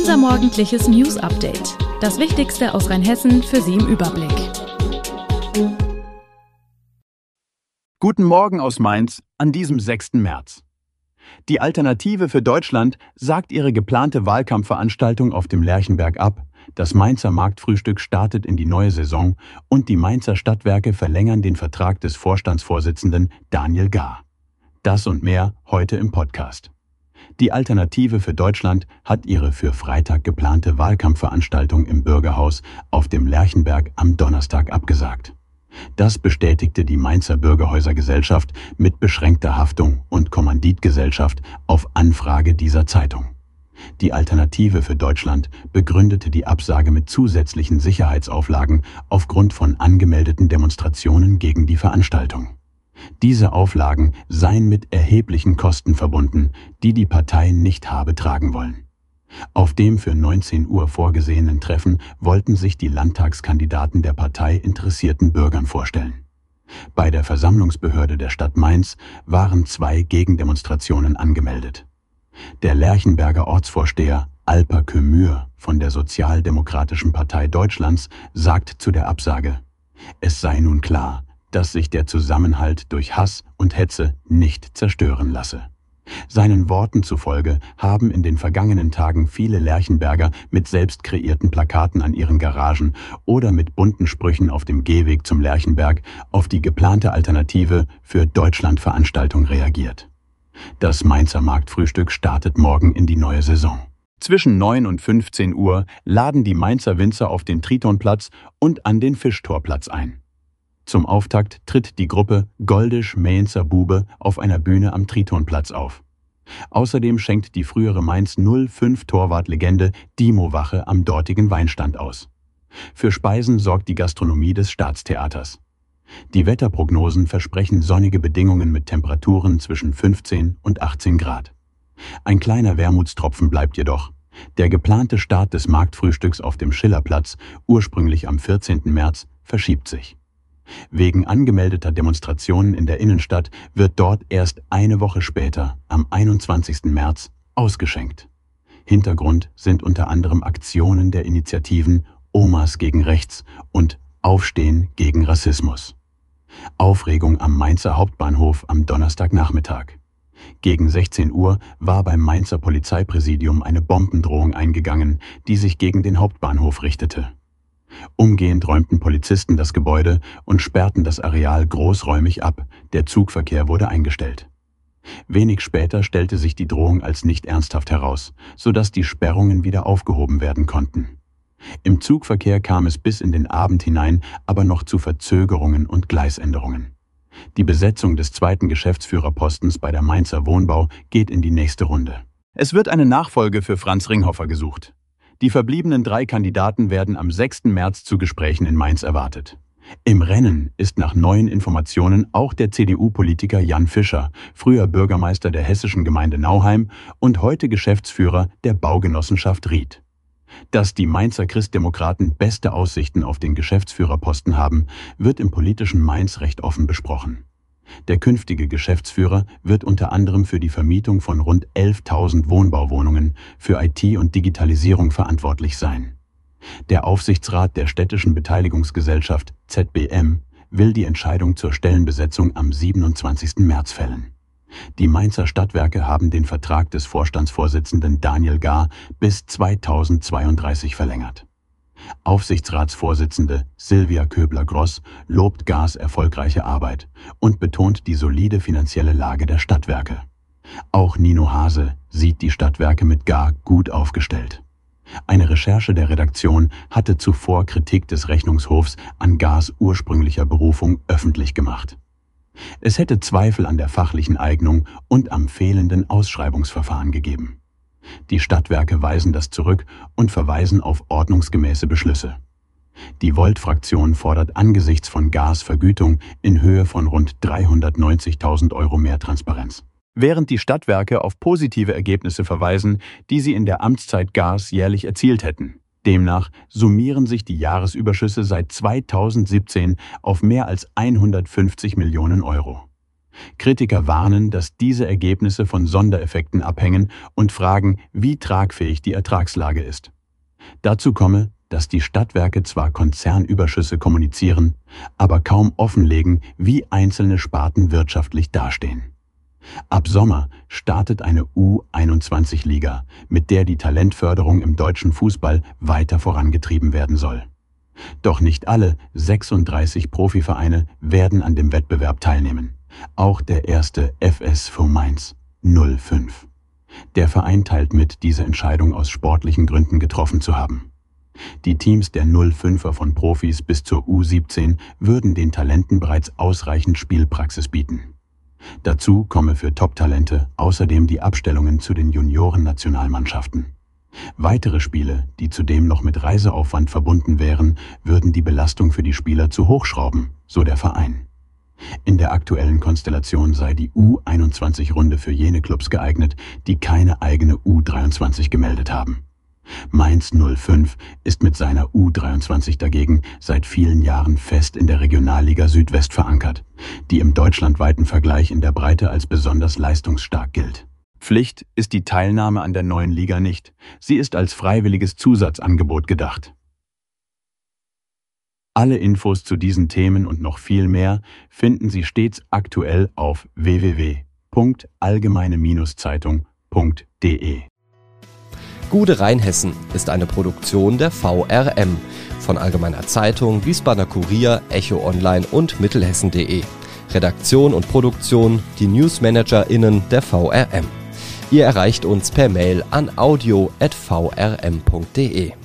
Unser morgendliches News-Update. Das Wichtigste aus Rheinhessen für Sie im Überblick. Guten Morgen aus Mainz an diesem 6. März. Die Alternative für Deutschland sagt ihre geplante Wahlkampfveranstaltung auf dem Lerchenberg ab. Das Mainzer Marktfrühstück startet in die neue Saison und die Mainzer Stadtwerke verlängern den Vertrag des Vorstandsvorsitzenden Daniel Gahr. Das und mehr heute im Podcast. Die Alternative für Deutschland hat ihre für Freitag geplante Wahlkampfveranstaltung im Bürgerhaus auf dem Lerchenberg am Donnerstag abgesagt. Das bestätigte die Mainzer Bürgerhäuser-Gesellschaft mit beschränkter Haftung und Kommanditgesellschaft auf Anfrage dieser Zeitung. Die Alternative für Deutschland begründete die Absage mit zusätzlichen Sicherheitsauflagen aufgrund von angemeldeten Demonstrationen gegen die Veranstaltung. Diese Auflagen seien mit erheblichen Kosten verbunden, die die Partei nicht habe tragen wollen. Auf dem für 19 Uhr vorgesehenen Treffen wollten sich die Landtagskandidaten der Partei interessierten Bürgern vorstellen. Bei der Versammlungsbehörde der Stadt Mainz waren 2 Gegendemonstrationen angemeldet. Der Lerchenberger Ortsvorsteher Alper Kömür von der Sozialdemokratischen Partei Deutschlands sagt zu der Absage: Es sei nun klar, dass sich der Zusammenhalt durch Hass und Hetze nicht zerstören lasse. Seinen Worten zufolge haben in den vergangenen Tagen viele Lerchenberger mit selbst kreierten Plakaten an ihren Garagen oder mit bunten Sprüchen auf dem Gehweg zum Lerchenberg auf die geplante Alternative für Deutschland-Veranstaltung reagiert. Das Mainzer Marktfrühstück startet morgen in die neue Saison. Zwischen 9 und 15 Uhr laden die Mainzer Winzer auf den Tritonplatz und an den Fischtorplatz ein. Zum Auftakt tritt die Gruppe Goldisch-Mainzer Bube auf einer Bühne am Tritonplatz auf. Außerdem schenkt die frühere Mainz 05 Torwartlegende Dimo Wache am dortigen Weinstand aus. Für Speisen sorgt die Gastronomie des Staatstheaters. Die Wetterprognosen versprechen sonnige Bedingungen mit Temperaturen zwischen 15 und 18 Grad. Ein kleiner Wermutstropfen bleibt jedoch. Der geplante Start des Marktfrühstücks auf dem Schillerplatz, ursprünglich am 14. März, verschiebt sich. Wegen angemeldeter Demonstrationen in der Innenstadt wird dort erst eine Woche später, am 21. März, ausgeschenkt. Hintergrund sind unter anderem Aktionen der Initiativen Omas gegen Rechts und Aufstehen gegen Rassismus. Aufregung am Mainzer Hauptbahnhof am Donnerstagnachmittag. Gegen 16 Uhr war beim Mainzer Polizeipräsidium eine Bombendrohung eingegangen, die sich gegen den Hauptbahnhof richtete. Umgehend räumten Polizisten das Gebäude und sperrten das Areal großräumig ab, der Zugverkehr wurde eingestellt. Wenig später stellte sich die Drohung als nicht ernsthaft heraus, sodass die Sperrungen wieder aufgehoben werden konnten. Im Zugverkehr kam es bis in den Abend hinein aber noch zu Verzögerungen und Gleisänderungen. Die Besetzung des 2. Geschäftsführerpostens bei der Mainzer Wohnbau geht in die nächste Runde. Es wird eine Nachfolge für Franz Ringhofer gesucht. Die verbliebenen 3 Kandidaten werden am 6. März zu Gesprächen in Mainz erwartet. Im Rennen ist nach neuen Informationen auch der CDU-Politiker Jan Fischer, früher Bürgermeister der hessischen Gemeinde Nauheim und heute Geschäftsführer der Baugenossenschaft Ried. Dass die Mainzer Christdemokraten beste Aussichten auf den Geschäftsführerposten haben, wird im politischen Mainz recht offen besprochen. Der künftige Geschäftsführer wird unter anderem für die Vermietung von rund 11.000 Wohnbauwohnungen für IT und Digitalisierung verantwortlich sein. Der Aufsichtsrat der Städtischen Beteiligungsgesellschaft ZBM will die Entscheidung zur Stellenbesetzung am 27. März fällen. Die Mainzer Stadtwerke haben den Vertrag des Vorstandsvorsitzenden Daniel Gahr bis 2032 verlängert. Aufsichtsratsvorsitzende Silvia Köbler-Gross lobt Gahrs erfolgreiche Arbeit und betont die solide finanzielle Lage der Stadtwerke. Auch Nino Hase sieht die Stadtwerke mit Gahr gut aufgestellt. Eine Recherche der Redaktion hatte zuvor Kritik des Rechnungshofs an Gahrs ursprünglicher Berufung öffentlich gemacht. Es hätte Zweifel an der fachlichen Eignung und am fehlenden Ausschreibungsverfahren gegeben. Die Stadtwerke weisen das zurück und verweisen auf ordnungsgemäße Beschlüsse. Die Volt-Fraktion fordert angesichts von Gahrs Vergütung in Höhe von rund 390.000 € mehr Transparenz. Während die Stadtwerke auf positive Ergebnisse verweisen, die sie in der Amtszeit Gahrs jährlich erzielt hätten. Demnach summieren sich die Jahresüberschüsse seit 2017 auf mehr als 150 Millionen €. Kritiker warnen, dass diese Ergebnisse von Sondereffekten abhängen und fragen, wie tragfähig die Ertragslage ist. Dazu komme, dass die Stadtwerke zwar Konzernüberschüsse kommunizieren, aber kaum offenlegen, wie einzelne Sparten wirtschaftlich dastehen. Ab Sommer startet eine U21-Liga, mit der die Talentförderung im deutschen Fußball weiter vorangetrieben werden soll. Doch nicht alle 36 Profivereine werden an dem Wettbewerb teilnehmen. Auch der erste FSV Mainz 05. Der Verein teilt mit, diese Entscheidung aus sportlichen Gründen getroffen zu haben. Die Teams der 05er von Profis bis zur U17 würden den Talenten bereits ausreichend Spielpraxis bieten. Dazu komme für Top-Talente außerdem die Abstellungen zu den Junioren-Nationalmannschaften. Weitere Spiele, die zudem noch mit Reiseaufwand verbunden wären, würden die Belastung für die Spieler zu hoch schrauben, so der Verein. In der aktuellen Konstellation sei die U21-Runde für jene Clubs geeignet, die keine eigene U23 gemeldet haben. Mainz 05 ist mit seiner U23 dagegen seit vielen Jahren fest in der Regionalliga Südwest verankert, die im deutschlandweiten Vergleich in der Breite als besonders leistungsstark gilt. Pflicht ist die Teilnahme an der neuen Liga nicht. Sie ist als freiwilliges Zusatzangebot gedacht. Alle Infos zu diesen Themen und noch viel mehr finden Sie stets aktuell auf www.allgemeine-zeitung.de. Gude Rheinhessen ist eine Produktion der VRM von Allgemeiner Zeitung, Wiesbadener Kurier, Echo Online und Mittelhessen.de. Redaktion und Produktion die NewsmanagerInnen der VRM. Ihr erreicht uns per Mail an audio@vrm.de.